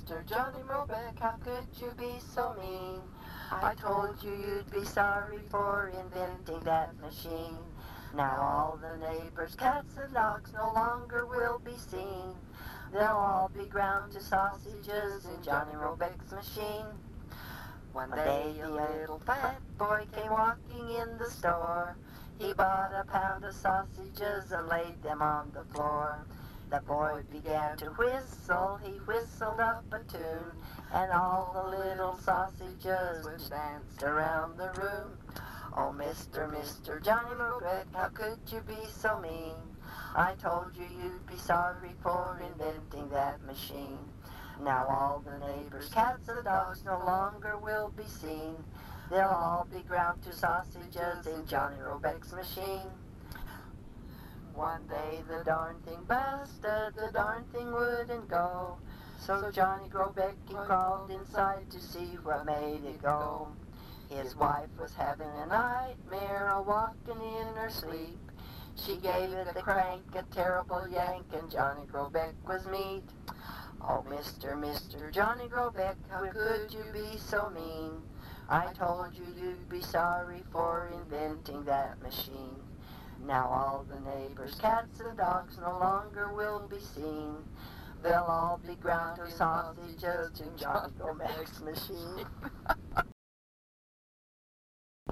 Mr. Johnny Robeck, how could you be so mean? I told you you'd be sorry for inventing that machine. Now all the neighbors' cats and dogs no longer will be seen. They'll all be ground to sausages in Johnny Robeck's machine. One day a little fat boy came walking in the store. He bought a pound of sausages and laid them on the floor. The boy began to whistle, he whistled up a tune, and all the little sausages danced around the room. Oh, Mr. Johnny Robeck, how could you be so mean? I told you you'd be sorry for inventing that machine. Now all the neighbors' cats and dogs no longer will be seen. They'll all be ground to sausages in Johnny Robeck's machine. One day the darn thing busted, the darn thing wouldn't go. So Johnny Robeck he crawled inside to see what made it go. His wife was having a nightmare, a-walking in her sleep. She gave it the crank, a terrible yank, and Johnny Robeck was meat. Oh, Mr. Johnny Robeck, how could you be so mean? I told you you'd be sorry for inventing that machine. Now all the neighbors' cats and dogs no longer will be seen. They'll all be ground to sausages in Johnny Robeck's machine.